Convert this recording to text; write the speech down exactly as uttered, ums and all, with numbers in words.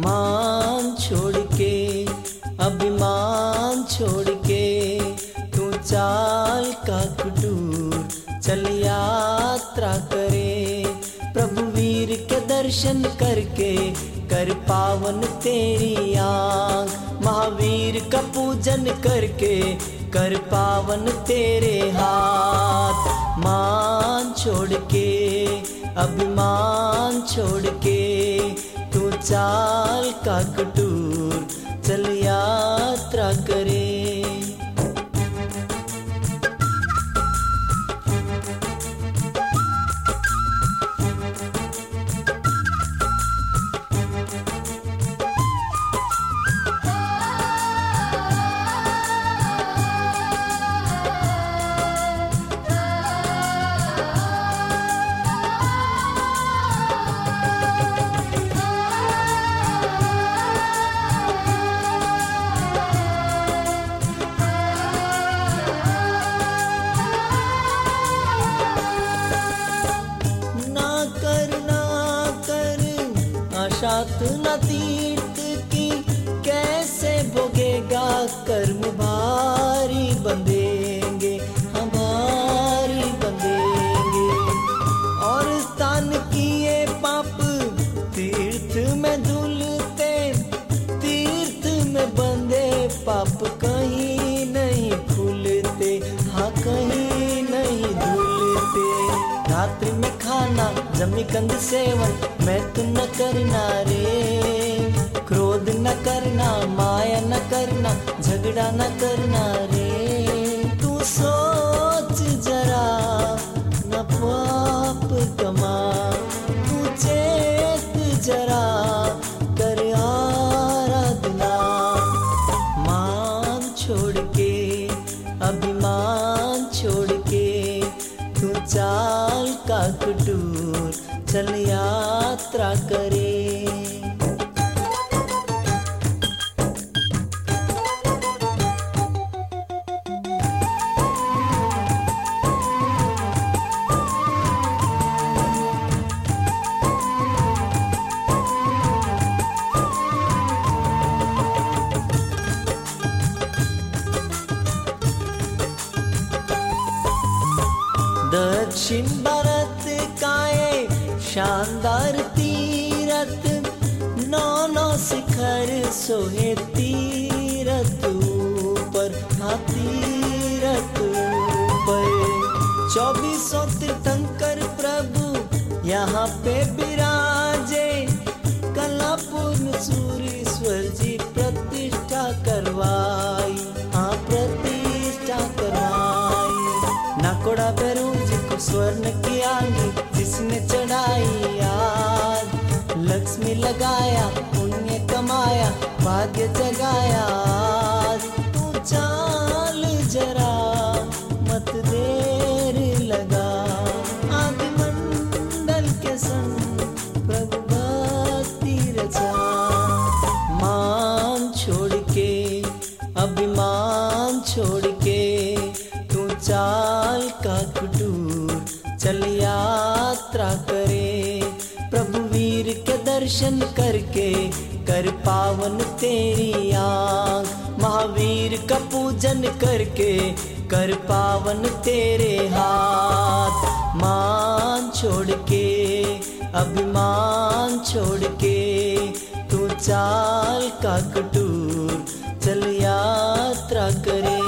मान छोड़ के, अभिमान छोड़ के, तू चाल का कुटूर चल यात्रा करे। प्रभु वीर के दर्शन करके कर पावन तेरी आँख, महावीर का पूजन करके कर पावन तेरे हाथ। मान छोड़ के, अभिमान छोड़ के, तू चाल का कुटूर चल यात्रा करे। आशात न तीर्थ की कैसे भोगेगा, कर्म भारी बंधेंगे, हम भारी बंधेंगे। और स्थान किए पाप तीर्थ में धुलते, तीर्थ में बंधे पाप कहीं नहीं खुलते, हाँ कहीं नहीं धुलते। रात्रि में खाना जमी कंद सेवन मैं तू न करना रे, क्रोध न करना, माया न करना, झगड़ा न करना रे। तू सोच जरा न पाप कमा, तू चेत जरा कर आराधना। मान छोड़ के, अभिमान छोड़ के, तू चाल का कुटूर चल यात्रा करे। दक्षिण भारत का ये शानदार तीरथ, नौ नौ शिखर सोहे तीरथ ऊपर, हाँ तीरथ ऊपर। चौबीसों तीर्थंकर प्रभु यहाँ पे विराजे, कलापूर्ण सूरीश्वर जी प्रतिष्ठा करवाई, हाँ प्रतिष्ठा करवाई। नाकोड़ा भैरू जी को स्वर्ण की आंगी जिसने चढ़ाई आज, लक्ष्मी लगाया पुण्य कमाया भाग्य जगाया आज। तू चाल जरा मत देर लगा, आदि मंडल के संग प्रभु भक्ति रचा। मान छोड़ के, अभिमान छोड़ के, तू चाल का कुटूर चल यात्रा करे। प्रभु वीर के दर्शन करके कर पावन तेरी आँख, महावीर का पूजन करके कर पावन तेरे हाथ। मान छोड़ के, अभिमान छोड़ के, तू चाल का कुटूर चल यात्रा करे।